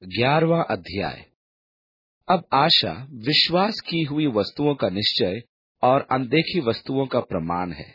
11वां अध्याय। अब आशा विश्वास की हुई वस्तुओं का निश्चय और अनदेखी वस्तुओं का प्रमाण है।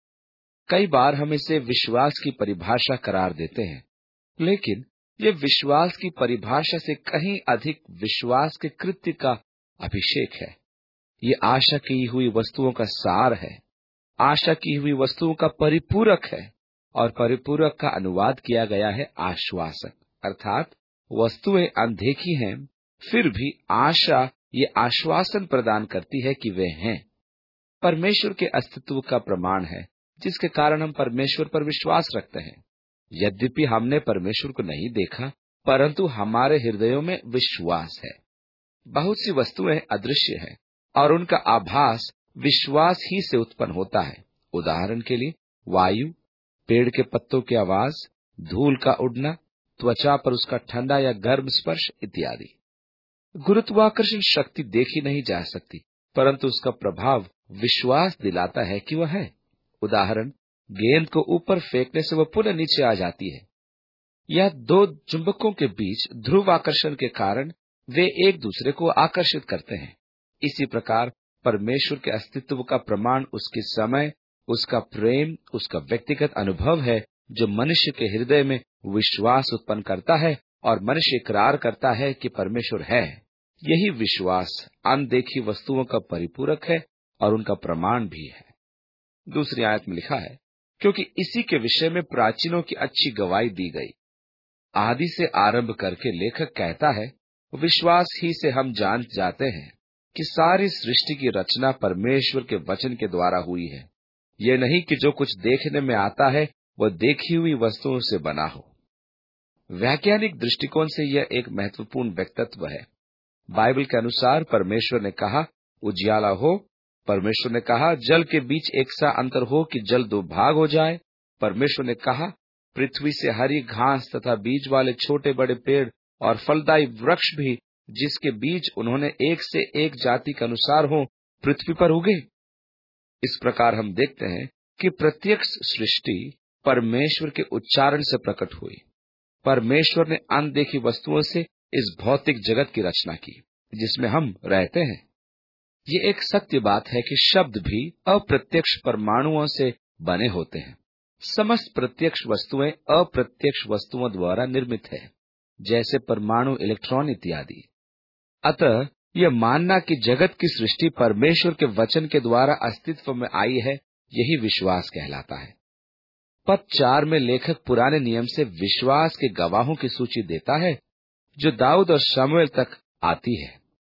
कई बार हम इसे विश्वास की परिभाषा करार देते हैं, लेकिन ये विश्वास की परिभाषा से कहीं अधिक विश्वास के कृत्य का अभिषेक है। ये आशा की हुई वस्तुओं का सार है, आशा की हुई वस्तुओं का परिपूरक है, और परिपूरक का अनुवाद किया गया है आश्वासक। अर्थात वस्तुएं अनदेखी हैं, फिर भी आशा ये आश्वासन प्रदान करती है कि वे हैं। परमेश्वर के अस्तित्व का प्रमाण है, जिसके कारण हम परमेश्वर पर विश्वास रखते हैं। यद्यपि हमने परमेश्वर को नहीं देखा, परंतु हमारे हृदयों में विश्वास है। बहुत सी वस्तुएं अदृश्य हैं और उनका आभास विश्वास ही से उत्पन्न होता है। उदाहरण के लिए वायु, पेड़ के पत्तों की आवाज, धूल का उड़ना, त्वचा पर उसका ठंडा या गर्म स्पर्श इत्यादि। गुरुत्वाकर्षण शक्ति देखी नहीं जा सकती, परंतु उसका प्रभाव विश्वास दिलाता है कि वह है। उदाहरण, गेंद को ऊपर फेंकने से वह पुनः नीचे आ जाती है। यह दो चुंबकों के बीच ध्रुवाकर्षण के कारण वे एक दूसरे को आकर्षित करते हैं। इसी प्रकार परमेश्वर के अस्तित्व का प्रमाण उसके समय, उसका प्रेम, उसका व्यक्तिगत अनुभव है, जो मनुष्य के हृदय में विश्वास उत्पन्न करता है और मनुष्य इकरार करता है कि परमेश्वर है। यही विश्वास अनदेखी वस्तुओं का परिपूरक है और उनका प्रमाण भी है। दूसरी आयत में लिखा है, क्योंकि इसी के विषय में प्राचीनों की अच्छी गवाही दी गई। आदि से आरंभ करके लेखक कहता है, विश्वास ही से हम जान जाते हैं कि सारी सृष्टि की रचना परमेश्वर के वचन के द्वारा हुई है। ये नहीं कि जो कुछ देखने में आता है वह देखी हुई वस्तुओं से बना हो। वैज्ञानिक दृष्टिकोण से यह एक महत्वपूर्ण व्यक्तित्व है। बाइबल के अनुसार परमेश्वर ने कहा, उजियाला हो। परमेश्वर ने कहा, जल के बीच एक सा अंतर हो कि जल दो भाग हो जाए। परमेश्वर ने कहा, पृथ्वी से हरी घास तथा बीज वाले छोटे बड़े पेड़ और फलदायी वृक्ष भी, जिसके बीज उन्होंने एक से एक जाति के अनुसार हो, पृथ्वी पर उगे। इस प्रकार हम देखते हैं कि प्रत्यक्ष सृष्टि परमेश्वर के उच्चारण से प्रकट हुई। परमेश्वर ने अनदेखी वस्तुओं से इस भौतिक जगत की रचना की, जिसमें हम रहते हैं। ये एक सत्य बात है कि शब्द भी अप्रत्यक्ष परमाणुओं से बने होते हैं। समस्त प्रत्यक्ष वस्तुएं अप्रत्यक्ष वस्तुओं द्वारा निर्मित है, जैसे परमाणु, इलेक्ट्रॉन इत्यादि। अतः यह मानना कि जगत की सृष्टि परमेश्वर के वचन के द्वारा अस्तित्व में आई है, यही विश्वास कहलाता है। पद 4 में लेखक पुराने नियम से विश्वास के गवाहों की सूची देता है, जो दाऊद और शमूएल तक आती है।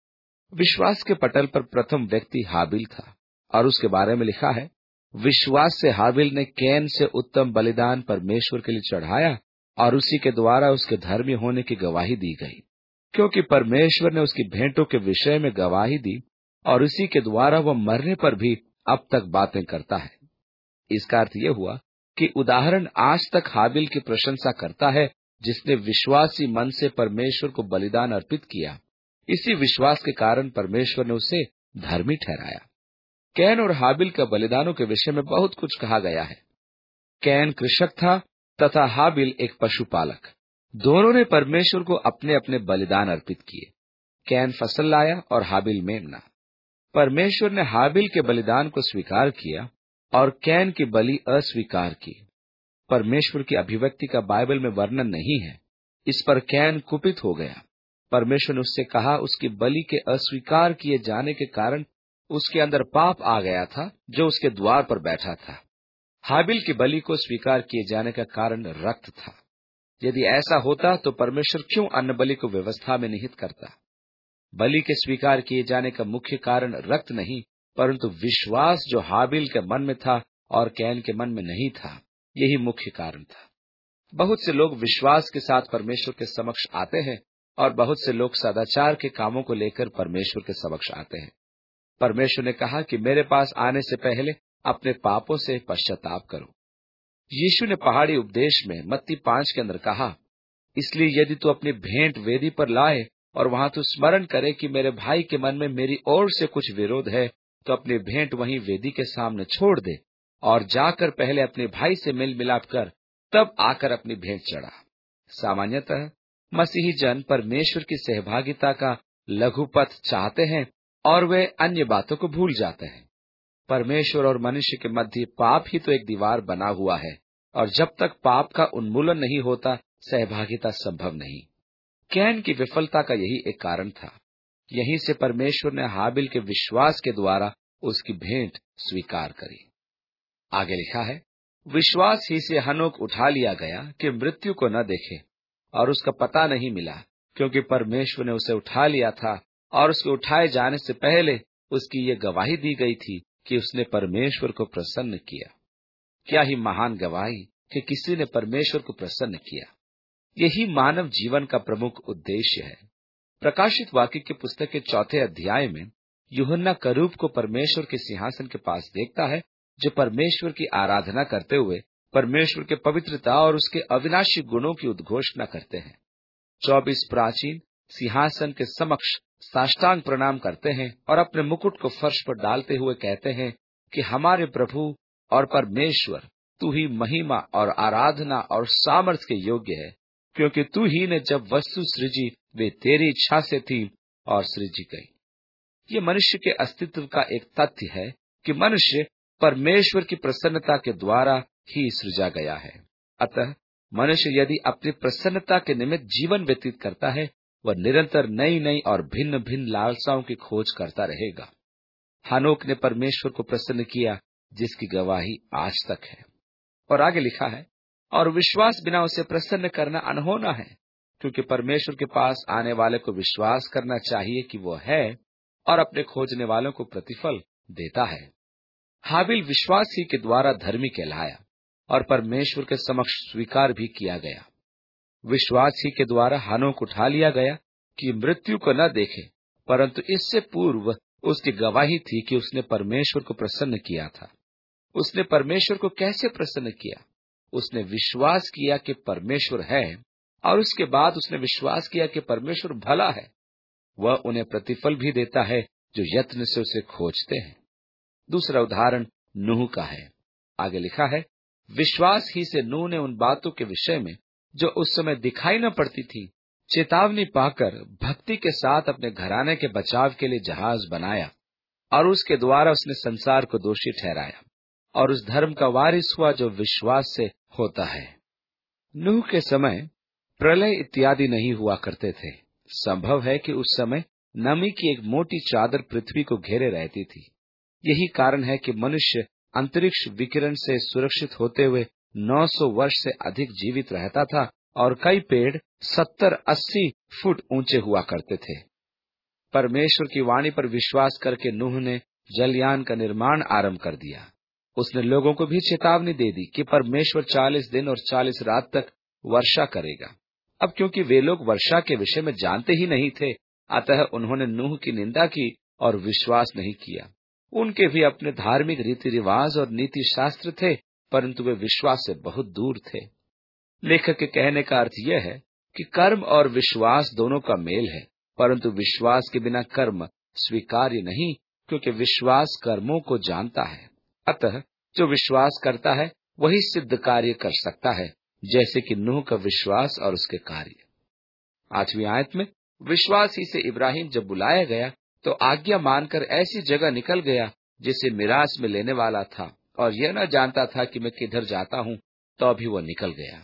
विश्वास के पटल पर प्रथम व्यक्ति हाबिल था और उसके बारे में लिखा है, विश्वास से हाबिल ने कैन से उत्तम बलिदान परमेश्वर के लिए चढ़ाया और उसी के द्वारा उसके धर्मी होने की गवाही दी गई, क्योंकि परमेश्वर ने उसकी भेंटों के विषय में गवाही दी और उसी के द्वारा वह मरने पर भी अब तक बातें करता है। इसका अर्थ यह हुआ कि उदाहरण आज तक हाबिल की प्रशंसा करता है, जिसने विश्वासी मन से परमेश्वर को बलिदान अर्पित किया। इसी विश्वास के कारण परमेश्वर ने उसे धर्मी ठहराया। कैन और हाबिल के बलिदानों के विषय में बहुत कुछ कहा गया है। कैन कृषक था तथा हाबिल एक पशुपालक। दोनों ने परमेश्वर को अपने अपने बलिदान अर्पित किए। कैन फसल लाया और हाबिल मेमना। परमेश्वर ने हाबिल के बलिदान को स्वीकार किया और कैन की बलि अस्वीकार की। परमेश्वर की अभिव्यक्ति का बाइबल में वर्णन नहीं है। इस पर कैन कुपित हो गया। परमेश्वर ने उससे कहा, उसकी बलि के अस्वीकार किए जाने के कारण उसके अंदर पाप आ गया था, जो उसके द्वार पर बैठा था। हाबिल की बलि को स्वीकार किए जाने का कारण रक्त था। यदि ऐसा होता तो परमेश्वर क्यों अन्न बलि को व्यवस्था में निहित करता? बलि के स्वीकार किए जाने का मुख्य कारण रक्त नहीं, परंतु विश्वास जो हाबिल के मन में था और कैन के मन में नहीं था, यही मुख्य कारण था। बहुत से लोग विश्वास के साथ परमेश्वर के समक्ष आते हैं और बहुत से लोग सदाचार के कामों को लेकर परमेश्वर के समक्ष आते हैं। परमेश्वर ने कहा कि मेरे पास आने से पहले अपने पापों से पश्चाताप करो। यीशु ने पहाड़ी उपदेश में मत्ती 5 के अंदर कहा, इसलिए यदि तू अपनी भेंट वेदी पर लाए और वहां तू स्मरण करे कि मेरे भाई के मन में मेरी ओर से कुछ विरोध है, तो अपनी भेंट वहीं वेदी के सामने छोड़ दे और जाकर पहले अपने भाई से मिल मिलाप कर, तब आकर अपनी भेंट चढ़ा। सामान्यतः मसीही जन परमेश्वर की सहभागिता का लघुपथ चाहते हैं और वे अन्य बातों को भूल जाते हैं। परमेश्वर और मनुष्य के मध्य पाप ही तो एक दीवार बना हुआ है, और जब तक पाप का उन्मूलन नहीं होता, सहभागिता संभव नहीं। कैन की विफलता का यही एक कारण था। यहीं से परमेश्वर ने हाबिल के विश्वास के द्वारा उसकी भेंट स्वीकार करी। आगे लिखा है, विश्वास ही से हनोक उठा लिया गया कि मृत्यु को न देखे, और उसका पता नहीं मिला, क्योंकि परमेश्वर ने उसे उठा लिया था, और उसके उठाए जाने से पहले उसकी ये गवाही दी गई थी कि उसने परमेश्वर को प्रसन्न किया। क्या ही महान गवाही कि किसी ने परमेश्वर को प्रसन्न किया। यही मानव जीवन का प्रमुख उद्देश्य है। प्रकाशित वाक्य की पुस्तक के 4 अध्याय में यूहन्ना करूब को परमेश्वर के सिंहासन के पास देखता है, जो परमेश्वर की आराधना करते हुए परमेश्वर के पवित्रता और उसके अविनाशी गुणों की उद्घोषणा करते हैं। 24 प्राचीन सिंहासन के समक्ष साष्टांग प्रणाम करते हैं और अपने मुकुट को फर्श पर डालते हुए कहते हैं कि हमारे प्रभु और परमेश्वर, तू ही महिमा और आराधना और सामर्थ के योग्य है, क्योंकि तू ही ने जब वस्तु सृजी वे तेरी इच्छा से थी और सृजी गई। ये मनुष्य के अस्तित्व का एक तथ्य है कि मनुष्य परमेश्वर की प्रसन्नता के द्वारा ही सृजा गया है। अतः मनुष्य यदि अपनी प्रसन्नता के निमित्त जीवन व्यतीत करता है, वह निरंतर नई नई और भिन्न भिन्न लालसाओं की खोज करता रहेगा। हनोक ने परमेश्वर को प्रसन्न किया, जिसकी गवाही आज तक है। और आगे लिखा है, और विश्वास बिना उसे प्रसन्न करना अनहोना है, क्योंकि परमेश्वर के पास आने वाले को विश्वास करना चाहिए कि वो है और अपने खोजने वालों को प्रतिफल देता है। हाबिल विश्वास ही के द्वारा धर्मी कहलाया और परमेश्वर के समक्ष स्वीकार भी किया गया। विश्वास ही के द्वारा हनोक उठा लिया गया कि मृत्यु को न देखे, परंतु इससे पूर्व उसकी गवाही थी कि उसने परमेश्वर को प्रसन्न किया था। उसने परमेश्वर को कैसे प्रसन्न किया? उसने विश्वास किया कि परमेश्वर है, और उसके बाद उसने विश्वास किया कि परमेश्वर भला है। वह उन्हें प्रतिफल भी देता है जो यत्न से उसे खोजते हैं। दूसरा उदाहरण नूह का है। आगे लिखा है, विश्वास ही से नूह ने उन बातों के विषय में जो उस समय दिखाई न पड़ती थी, चेतावनी पाकर भक्ति के साथ अपने घराने के बचाव के लिए जहाज बनाया, और उसके द्वारा उसने संसार को दोषी ठहराया और उस धर्म का वारिस हुआ जो विश्वास से होता है। नूह के समय प्रलय इत्यादि नहीं हुआ करते थे। संभव है कि उस समय नमी की एक मोटी चादर पृथ्वी को घेरे रहती थी। यही कारण है कि मनुष्य अंतरिक्ष विकिरण से सुरक्षित होते हुए 900 वर्ष से अधिक जीवित रहता था, और कई पेड़ 70-80 फुट ऊंचे हुआ करते थे। परमेश्वर की वाणी पर विश्वास करके नूह ने जलयान का निर्माण आरंभ कर दिया। उसने लोगों को भी चेतावनी दे दी कि परमेश्वर 40 दिन और 40 रात तक वर्षा करेगा। अब क्योंकि वे लोग वर्षा के विषय में जानते ही नहीं थे, अतः उन्होंने नूह की निंदा की और विश्वास नहीं किया। उनके भी अपने धार्मिक रीति रिवाज और नीति शास्त्र थे, परंतु वे विश्वास से बहुत दूर थे। लेखक के कहने का अर्थ यह है कि कर्म और विश्वास दोनों का मेल है, परंतु विश्वास के बिना कर्म स्वीकार्य नहीं, क्योंकि विश्वास कर्मों को जानता है। अतः जो विश्वास करता है वही सिद्ध कार्य कर सकता है, जैसे कि नूह का विश्वास और उसके कार्य। 8वीं आयत में, विश्वास ही से इब्राहिम जब बुलाया गया तो आज्ञा मानकर ऐसी जगह निकल गया जिसे मिरास में लेने वाला था, और यह न जानता था कि मैं किधर जाता हूँ, तो अभी वह निकल गया।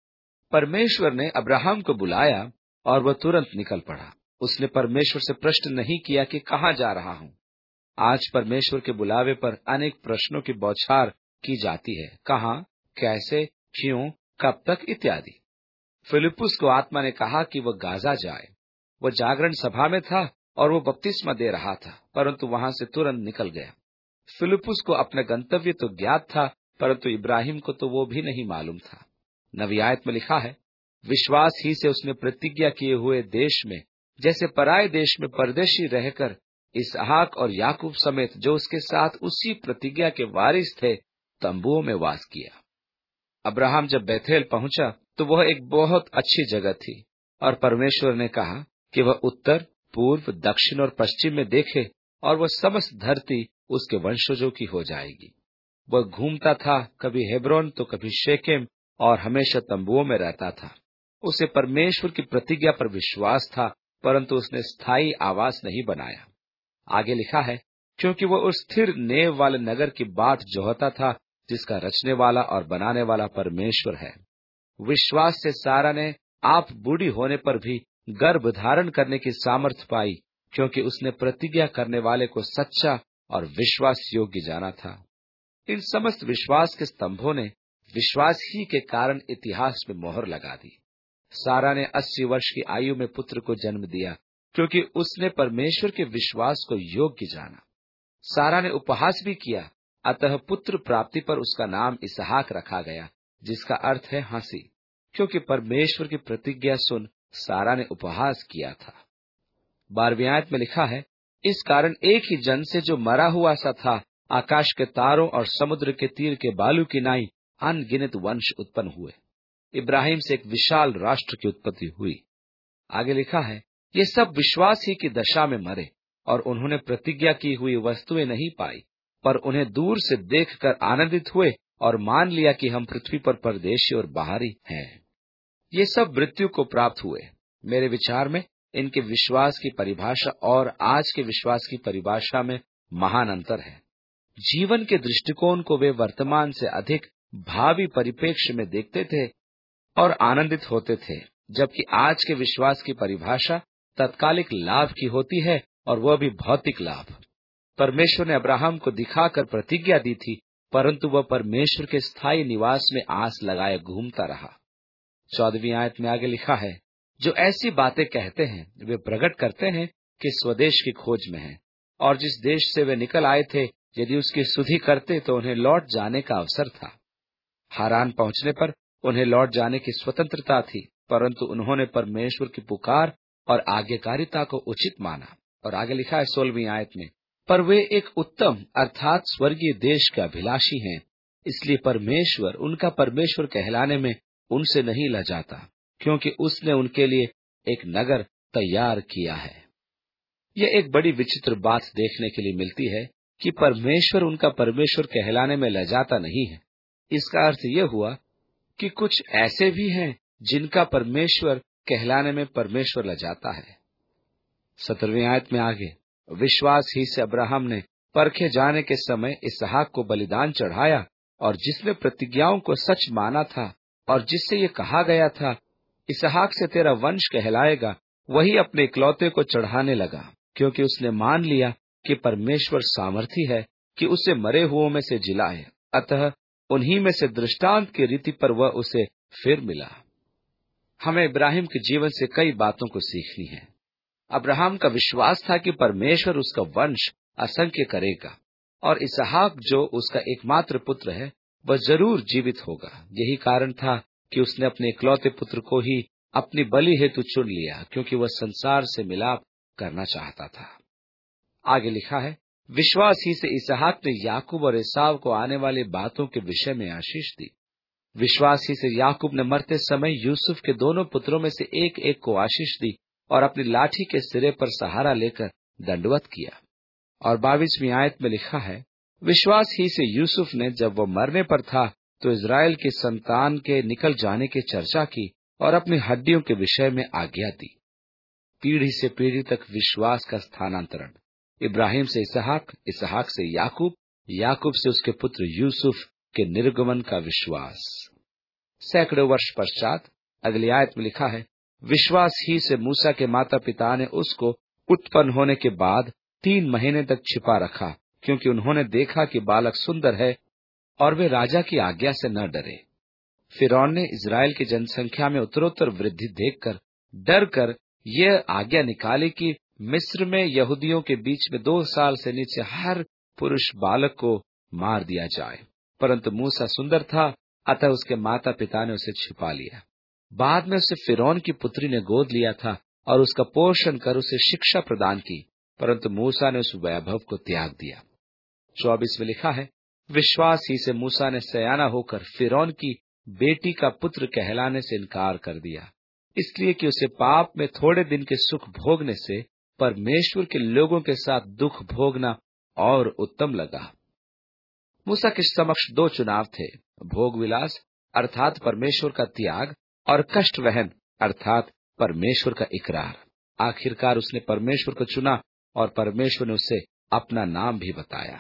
परमेश्वर ने अब्राहम को बुलाया और वह तुरंत निकल पड़ा। उसने परमेश्वर से प्रश्न नहीं किया कि कहाँ जा रहा हूँ। आज परमेश्वर के बुलावे पर अनेक प्रश्नों की बौछार की जाती है। कहाँ, कैसे, क्यों, कब तक इत्यादि। फिलिप्पुस को आत्मा ने कहा कि वह गाजा जाए। वह जागरण सभा में था और वो बपतिस्मा दे रहा था, परंतु वहां से तुरंत निकल गया। फिलिप्पुस को अपना गंतव्य तो ज्ञात था, परंतु इब्राहिम को तो वो भी नहीं मालूम था। 9वीं आयत में लिखा है, विश्वास ही से उसने प्रतिज्ञा किए हुए देश में, जैसे पराये देश में परदेशी रहकर, इसहाक और याकूब समेत जो उसके साथ उसी प्रतिज्ञा के वारिस थे, तंबुओं में वास किया। अब्राहम जब बैथेल पहुंचा तो वह एक बहुत अच्छी जगह थी, और परमेश्वर ने कहा कि वह उत्तर, पूर्व, दक्षिण और पश्चिम में देखे, और वह समस्त धरती उसके वंशजों की हो जाएगी। वह घूमता था, कभी हेब्रोन तो कभी शेकेम, और हमेशा तंबुओं में रहता था। उसे परमेश्वर की प्रतिज्ञा पर विश्वास था, परंतु उसने स्थायी आवास नहीं बनाया। आगे लिखा है, क्योंकि वह उस स्थिर नेव वाले नगर की बाट जोहता था, जिसका रचने वाला और बनाने वाला परमेश्वर है। विश्वास से सारा ने आप बूढ़ी होने पर भी गर्भ धारण करने की सामर्थ पाई, क्योंकि उसने प्रतिज्ञा करने वाले को सच्चा और विश्वास योग्य जाना था। इन समस्त विश्वास के स्तंभों ने विश्वास ही के कारण इतिहास में मोहर लगा दी। सारा ने 80 वर्ष की आयु में पुत्र को जन्म दिया, क्योंकि उसने परमेश्वर के विश्वास को योग्य जाना। सारा ने उपहास भी किया, अतः पुत्र प्राप्ति पर उसका नाम इसहाक रखा गया, जिसका अर्थ है हंसी, क्योंकि परमेश्वर की प्रतिज्ञा सुन सारा ने उपहास किया था। 12वीं आयत में लिखा है, इस कारण एक ही जन से जो मरा हुआ सा था, आकाश के तारों और समुद्र के तीर के बालू की नाई अनगिनत वंश उत्पन्न हुए। इब्राहिम से एक विशाल राष्ट्र की उत्पत्ति हुई। आगे लिखा है, ये सब विश्वास ही की दशा में मरे, और उन्होंने प्रतिज्ञा की हुई वस्तुएं नहीं पाई, पर उन्हें दूर से देखकर आनंदित हुए और मान लिया कि हम पृथ्वी पर परदेशी और बाहरी हैं। ये सब मृत्यु को प्राप्त हुए। मेरे विचार में इनके विश्वास की परिभाषा और आज के विश्वास की परिभाषा में महान अंतर है। जीवन के दृष्टिकोण को वे वर्तमान से अधिक भावी परिप्रेक्ष्य में देखते थे और आनंदित होते थे, जबकि आज के विश्वास की परिभाषा तत्कालिक लाभ की होती है, और वह भी भौतिक लाभ। परमेश्वर ने अब्राहम को दिखाकर प्रतिज्ञा दी थी, परंतु वह परमेश्वर के स्थायी निवास में आस लगाए घूमता रहा। 14वीं आयत में आगे लिखा है, जो ऐसी बातें कहते हैं वे प्रकट करते हैं कि स्वदेश की खोज में हैं, और जिस देश से वे निकल आए थे यदि उसकी सुधि करते तो उन्हें लौट जाने का अवसर था। हारान पहुंचने पर उन्हें लौट जाने की स्वतंत्रता थी, परंतु उन्होंने परमेश्वर की पुकार और आज्ञाकारिता को उचित माना। और आगे लिखा है 16वीं आयत में, पर वे एक उत्तम अर्थात स्वर्गीय देश के अभिलाषी हैं, इसलिए परमेश्वर उनका परमेश्वर कहलाने में उनसे नहीं लजाता, क्योंकि उसने उनके लिए एक नगर तैयार किया है। यह एक बड़ी विचित्र बात देखने के लिए मिलती है कि परमेश्वर उनका परमेश्वर कहलाने में लजाता नहीं है। इसका अर्थ यह हुआ कि कुछ ऐसे भी हैं जिनका परमेश्वर कहलाने में परमेश्वर लजाता है। 17वीं आयत में आगे, विश्वास ही से अब्राहम ने परखे जाने के समय इसहाक को बलिदान चढ़ाया, और जिसने प्रतिज्ञाओं को सच माना था और जिससे ये कहा गया था, इसहाक से तेरा वंश कहलाएगा, वही अपने इकलौते को चढ़ाने लगा, क्योंकि उसने मान लिया कि परमेश्वर सामर्थी है कि उसे मरे हुओं में से जिलाए। अतः उन्हीं में से दृष्टांत की रीति पर वह उसे फिर मिला। हमें इब्राहिम के जीवन से कई बातों को सीखनी है। अब्राहम का विश्वास था कि परमेश्वर उसका वंश असंख्य करेगा, और इसहाक जो उसका एकमात्र पुत्र है वह जरूर जीवित होगा। यही कारण था कि उसने अपने इकलौते पुत्र को ही अपनी बलि हेतु चुन लिया, क्योंकि वह संसार से मिलाप करना चाहता था। आगे लिखा है, विश्वास ही से इसहाक ने याकूब और एसाव को आने वाली बातों के विषय में आशीष दी। विश्वास ही से याकूब ने मरते समय यूसुफ के दोनों पुत्रों में से एक एक को आशीष दी और अपनी लाठी के सिरे पर सहारा लेकर दंडवत किया। और 22वीं आयत में लिखा है, विश्वास ही से यूसुफ ने जब वह मरने पर था तो इस्राएल की संतान के निकल जाने की चर्चा की और अपनी हड्डियों के विषय में आज्ञा दी। पीढ़ी से पीढ़ी तक विश्वास का स्थानांतरण, इब्राहिम से इसहाक, इसहाक से याकूब, याकूब से उसके पुत्र यूसुफ के निर्गमन का विश्वास। सैकड़ों वर्ष पश्चात अगली आयत में लिखा है, विश्वास ही से मूसा के माता पिता ने उसको उत्पन्न होने के बाद 3 महीने तक छिपा रखा, क्योंकि उन्होंने देखा कि बालक सुंदर है और वे राजा की आज्ञा से न डरे। फिरौन ने इस्राएल की जनसंख्या में उत्तरोत्तर वृद्धि देखकर डर कर यह आज्ञा निकाली कि मिस्र में यहूदियों के बीच में 2 साल से नीचे हर पुरुष बालक को मार दिया जाए। परंतु मूसा सुंदर था, अतः उसके माता पिता ने उसे छिपा लिया। बाद में उसे फिरौन की पुत्री ने गोद लिया था और उसका पोषण कर उसे शिक्षा प्रदान की, परंतु मूसा ने उस वैभव को त्याग दिया। 24 में लिखा है, विश्वास ही से मूसा ने सयाना होकर फिरौन की बेटी का पुत्र कहलाने से इनकार कर दिया, इसलिए कि उसे पाप में थोड़े दिन के सुख भोगने से परमेश्वर के लोगों के साथ दुख भोगना और उत्तम लगा। मूसा के समक्ष 2 चुनाव थे, भोग विलास अर्थात परमेश्वर का त्याग और कष्ट वहन अर्थात परमेश्वर का इकरार। आखिरकार उसने परमेश्वर को चुना और परमेश्वर ने उसे अपना नाम भी बताया।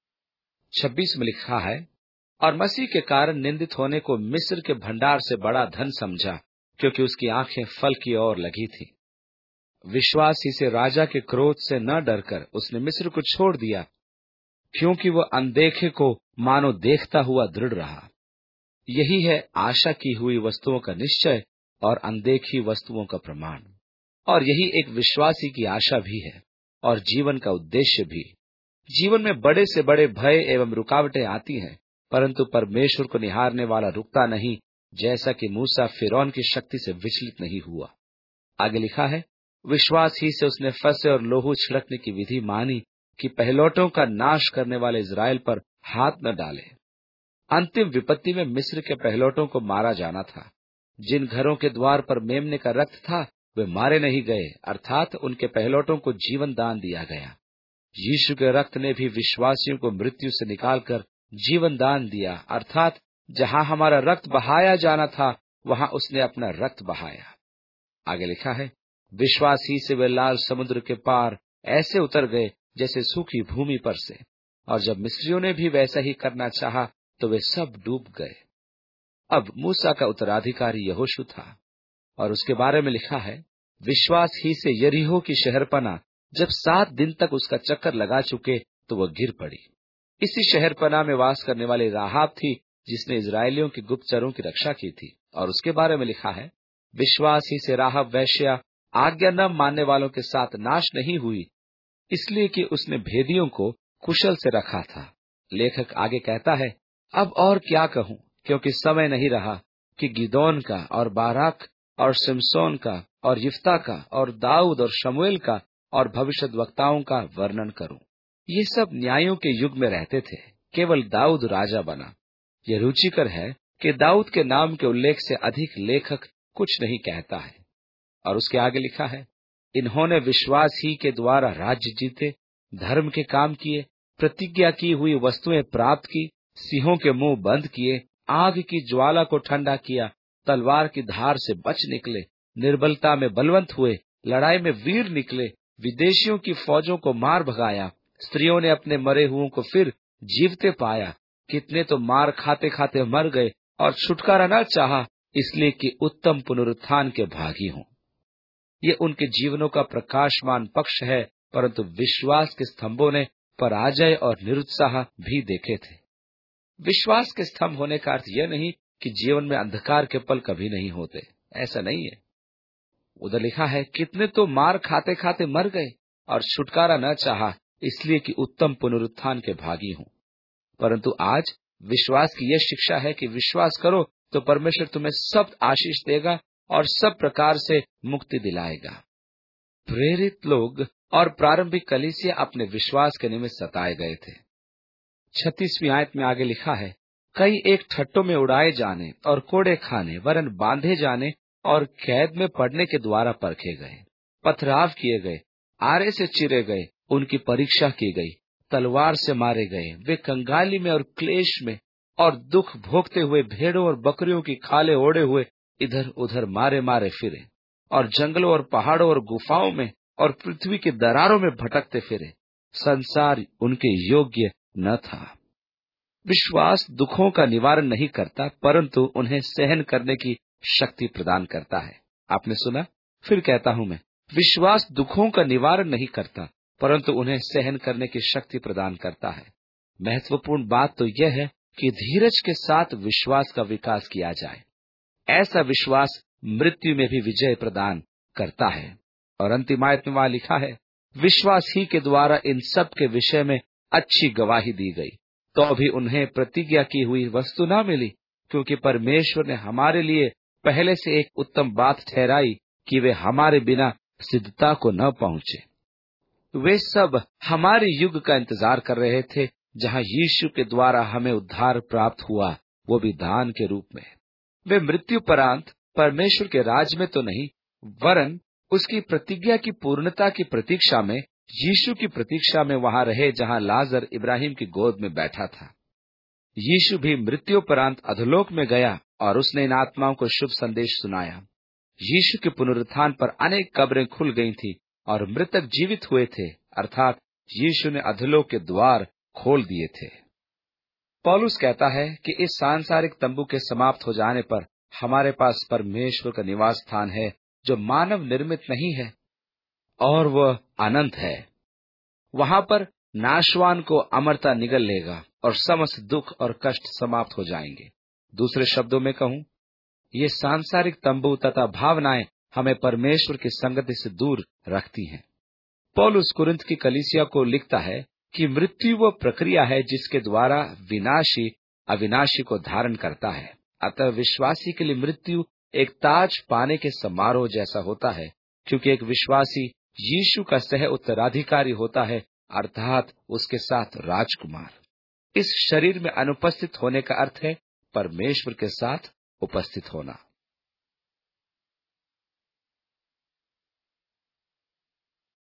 26 में लिखा है, और मसीह के कारण निंदित होने को मिस्र के भंडार से बड़ा धन समझा, क्योंकि उसकी आंखें फल की ओर लगी थी। विश्वास ही से राजा के क्रोध से न डरकर उसने मिस्र को छोड़ दिया, क्योंकि वह अनदेखे को मानो देखता हुआ दृढ़ रहा। यही है आशा की हुई वस्तुओं का निश्चय और अनदेखी वस्तुओं का प्रमाण। और यही एक विश्वासी की आशा भी है और जीवन का उद्देश्य भी। जीवन में बड़े से बड़े भय एवं रुकावटें आती हैं, परंतु परमेश्वर को निहारने वाला रुकता नहीं, जैसा कि मूसा फिरौन की शक्ति से विचलित नहीं हुआ। आगे लिखा है, विश्वास ही से उसने फंसे और लोहू छिड़कने की विधि मानी कि पहलौठों का नाश करने वाले इस्राएल पर हाथ न डाले। अंतिम विपत्ति में मिस्र के पहलौठों को मारा जाना था। जिन घरों के द्वार पर मेमने का रक्त था वे मारे नहीं गए, अर्थात उनके पहलौठों को जीवन दान दिया गया। यीशु के रक्त ने भी विश्वासियों को मृत्यु से निकालकर जीवन दान दिया, अर्थात जहां हमारा रक्त बहाया जाना था वहां उसने अपना रक्त बहाया। आगे लिखा है, विश्वास ही से वे लाल समुद्र के पार ऐसे उतर गए जैसे सूखी भूमि पर से, और जब मिस्रियों ने भी वैसा ही करना चाहा तो वे सब डूब गए। अब मूसा का उत्तराधिकारी यहोशू था और उसके बारे में लिखा है, विश्वास ही से यरीहो की शहरपनाह जब 7 दिन तक उसका चक्कर लगा चुके तो वह गिर पड़ी। इसी शहरपनाह में वास करने वाली राहाब थी जिसने इस्राएलियों के गुप्तचरों की रक्षा की थी। और उसके बारे में लिखा है, विश्वास ही से राहाब वेश्या आज्ञा न मानने वालों के साथ नाश नहीं हुई, इसलिए कि उसने भेदियों को कुशल से रखा था। लेखक आगे कहता है, अब और क्या कहूं, क्योंकि समय नहीं रहा कि गिदोन का और बाराक और सिमसोन का और यिफ्ता का और दाऊद और शमूएल का और भविष्यद्वक्ताओं का वर्णन करूं। ये सब न्यायों के युग में रहते थे, केवल दाऊद राजा बना। यह रुचिकर है कि दाऊद के नाम के उल्लेख से अधिक लेखक कुछ नहीं कहता है। और उसके आगे लिखा है, इन्होंने विश्वास ही के द्वारा राज्य जीते, धर्म के काम किए, प्रतिज्ञा की हुई वस्तुएं प्राप्त की, सिंहों के मुंह बंद किए, आग की ज्वाला को ठंडा किया, तलवार की धार से बच निकले, निर्बलता में बलवंत हुए, लड़ाई में वीर निकले, विदेशियों की फौजों को मार भगाया, स्त्रियों ने अपने मरे हुओं को फिर जीवते पाया, कितने तो मार खाते खाते मर गए और छुटकारा न चाहा, इसलिए कि उत्तम पुनरुत्थान के भागी हों। ये उनके जीवनों का प्रकाशमान पक्ष है, परंतु विश्वास के स्तंभों ने पराजय और निरुत्साह भी देखे थे। विश्वास के स्तंभ होने का अर्थ यह नहीं कि जीवन में अंधकार के पल कभी नहीं होते, ऐसा नहीं है। उधर लिखा है, कितने तो मार खाते खाते मर गए और छुटकारा न चाहा, इसलिए कि उत्तम पुनरुत्थान के भागी हों। परंतु आज विश्वास की यह शिक्षा है कि विश्वास करो तो परमेश्वर तुम्हें सब आशीष देगा और सब प्रकार से मुक्ति दिलाएगा। प्रेरित लोग और प्रारंभिक कलीसिया अपने विश्वास के निमित्त सताए गए थे। 36वीं आयत में आगे लिखा है, कई एक ठट्टों में उड़ाए जाने और कोड़े खाने वरन बांधे जाने और कैद में पड़ने के द्वारा परखे गए, पथराव किए गए, आरे से चिरे गए, उनकी परीक्षा की गई, तलवार से मारे गए, वे कंगाली में और क्लेश में और दुख भोगते हुए भेड़ों और बकरियों की खाले ओढ़े हुए इधर उधर मारे मारे फिरे, और जंगलों और पहाड़ों और गुफाओं में और पृथ्वी के दरारों में भटकते फिरे। संसार उनके योग्य न था। विश्वास दुखों का निवारण नहीं करता, परंतु उन्हें सहन करने की शक्ति प्रदान करता है। आपने सुना, फिर कहता हूं मैं, विश्वास दुखों का निवारण नहीं करता, परंतु उन्हें सहन करने की शक्ति प्रदान करता है। महत्वपूर्ण बात तो यह है कि धीरज के साथ विश्वास का विकास किया जाए। ऐसा विश्वास मृत्यु में भी विजय प्रदान करता है। और अंतिम आयत में वहां लिखा है, विश्वास ही के द्वारा इन सब के विषय में अच्छी गवाही दी गई, तो भी उन्हें प्रतिज्ञा की हुई वस्तु न मिली, क्योंकि परमेश्वर ने हमारे लिए पहले से एक उत्तम बात ठहराई कि वे हमारे बिना सिद्धता को न पहुंचे। वे सब हमारे युग का इंतजार कर रहे थे, जहां यीशु के द्वारा हमें उद्धार प्राप्त हुआ, वो भी दान के रूप में। वे मृत्यु परांत परमेश्वर के राज में तो नहीं, वरन उसकी प्रतिज्ञा की पूर्णता की प्रतीक्षा में, यीशु की प्रतीक्षा में वहां रहे, जहां लाजर इब्राहिम की गोद में बैठा था। यीशु भी मृत्युपरांत अधोलोक में गया और उसने इन आत्माओं को शुभ संदेश सुनाया। यीशु के पुनरुत्थान पर अनेक कब्रें खुल गई थी और मृतक जीवित हुए थे, अर्थात यीशु ने अधोलोक के द्वार खोल दिए थे। पौलुस कहता है कि इस सांसारिक तंबू के समाप्त हो जाने पर हमारे पास परमेश्वर का निवास स्थान है, जो मानव निर्मित नहीं है और वह अनंत है। वहां पर नाशवान को अमरता निगल लेगा और समस्त दुख और कष्ट समाप्त हो जाएंगे। दूसरे शब्दों में कहूं, ये सांसारिक तंबू तथा भावनाएं हमें परमेश्वर की संगति से दूर रखती हैं। पौलुस कुरिन्थ की कलीसिया को लिखता है कि मृत्यु वो प्रक्रिया है जिसके द्वारा विनाशी अविनाशी को धारण करता है। अतः विश्वासी के लिए मृत्यु एक ताज पाने के समारोह जैसा होता है, क्योंकि एक विश्वासी यीशु का सह उत्तराधिकारी होता है, अर्थात उसके साथ राजकुमार। इस शरीर में अनुपस्थित होने का अर्थ है परमेश्वर के साथ उपस्थित होना।